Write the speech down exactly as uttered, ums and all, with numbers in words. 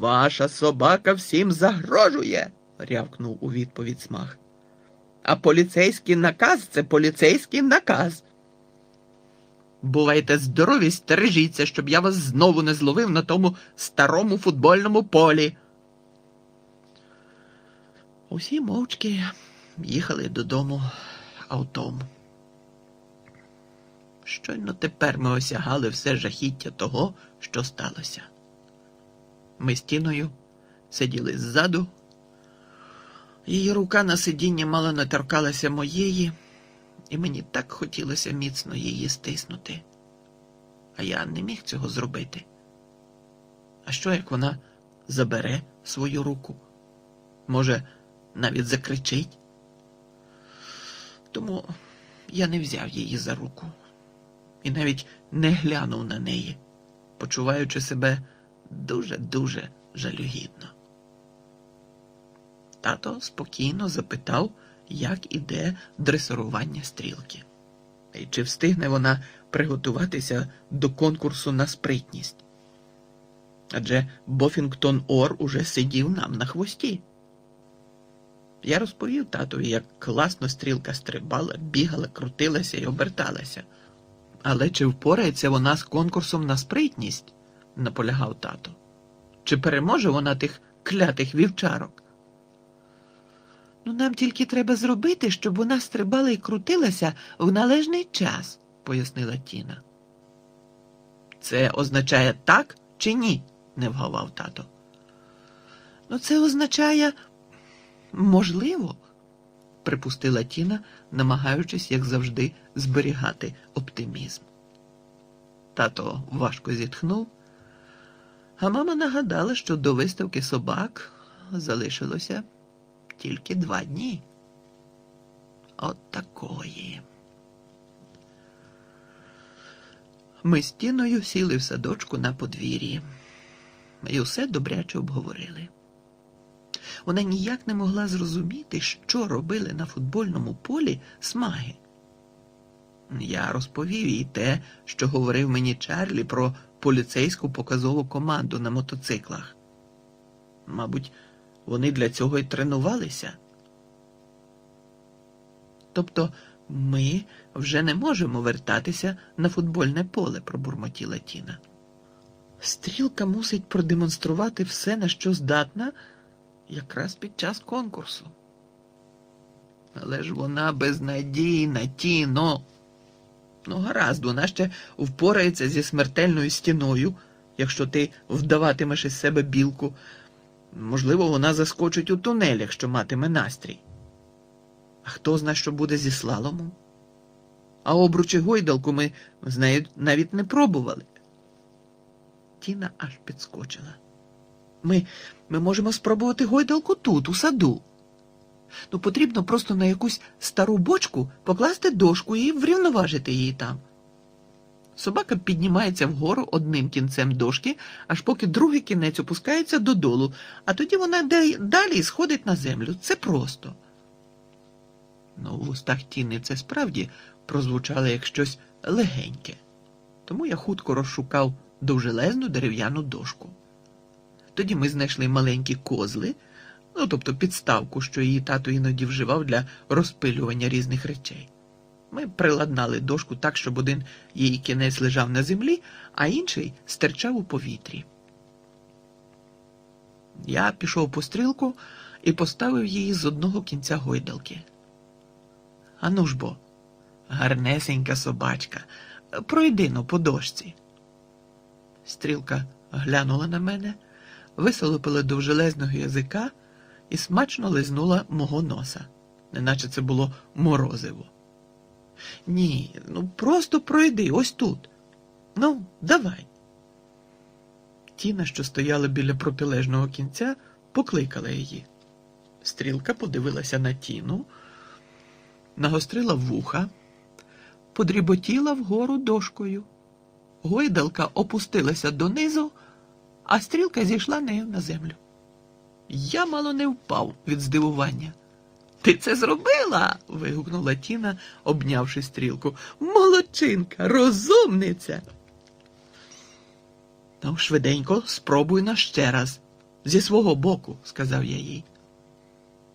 Ваша собака всім загрожує, рявкнув у відповідь Смаг. А поліцейський наказ – це поліцейський наказ. Бувайте здорові, стережіться, щоб я вас знову не зловив на тому старому футбольному полі. Усі мовчки їхали додому автом. Щойно тепер ми осягали все жахіття того, що сталося. Ми з Тіною сиділи ззаду. Її рука на сидінні мало не торкалася моєї, і мені так хотілося міцно її стиснути. А я не міг цього зробити. А що, як вона забере свою руку? Може, навіть закричить? Тому я не взяв її за руку і навіть не глянув на неї, почуваючи себе дуже-дуже жалюгідно. Тато спокійно запитав, як іде дресирування Стрілки. І чи встигне вона приготуватися до конкурсу на спритність. Адже Бофінгтон Ор уже сидів нам на хвості. Я розповів татові, як класно Стрілка стрибала, бігала, крутилася і оберталася. Але чи впорається вона з конкурсом на спритність, наполягав тато. Чи переможе вона тих клятих вівчарок? Ну, нам тільки треба зробити, щоб вона стрибала і крутилася в належний час, пояснила Тіна. Це означає так чи ні? Не вгавав тато. Ну, це означає можливо, припустила Тіна, намагаючись, як завжди, зберігати оптимізм. Тато важко зітхнув, а мама нагадала, що до виставки собак залишилося тільки два дні. От такої. Ми з Тіною сіли в садочку на подвір'ї і усе добряче обговорили. Вона ніяк не могла зрозуміти, що робили на футбольному полі Смаги. Я розповів їй те, що говорив мені Чарлі про поліцейську показову команду на мотоциклах. Мабуть, вони для цього й тренувалися. Тобто ми вже не можемо вертатися на футбольне поле, пробурмотіла Тіна. Стрілка мусить продемонструвати все, на що здатна, якраз під час конкурсу. Але ж вона безнадійна, Тіно. Ну, гаразд, вона ще впорається зі смертельною стіною, якщо ти вдаватимеш із себе білку. Можливо, вона заскочить у тунель, якщо матиме настрій. А хто знає, що буде зі слаломом? А обруч і гойдалку ми з нею навіть не пробували. Тіна аж підскочила. Ми, ми можемо спробувати гойдалку тут, у саду. Ну, потрібно просто на якусь стару бочку покласти дошку і врівноважити її там. Собака піднімається вгору одним кінцем дошки, аж поки другий кінець опускається додолу, а тоді вона далі сходить на землю. Це просто. Ну, в устах Тіни це справді прозвучало як щось легеньке. Тому я хутко розшукав довжелезну дерев'яну дошку. Тоді ми знайшли маленькі козли, ну, тобто підставку, що її тато іноді вживав для розпилювання різних речей. Ми приладнали дошку так, щоб один її кінець лежав на землі, а інший стирчав у повітрі. Я пішов по Стрілку і поставив її з одного кінця гойдалки. Ану ж бо, гарнесенька собачка, пройди-но по дошці. Стрілка глянула на мене, висолопила довжелезного язика і смачно лизнула мого носа, неначе це було морозиво. Ні, ну просто пройди, ось тут. Ну, давай. Тіна, що стояла біля протилежного кінця, покликала її. Стрілка подивилася на Тіну, нагострила вуха, подріботіла вгору дошкою. Гойдалка опустилася донизу, а Стрілка зійшла нею на землю. Я мало не впав від здивування. «Ти це зробила?» – вигукнула Тіна, обнявши Стрілку. «Молодчинка, розумниця!» «Ну, швиденько, спробуй на ще раз», зі свого боку, сказав я їй.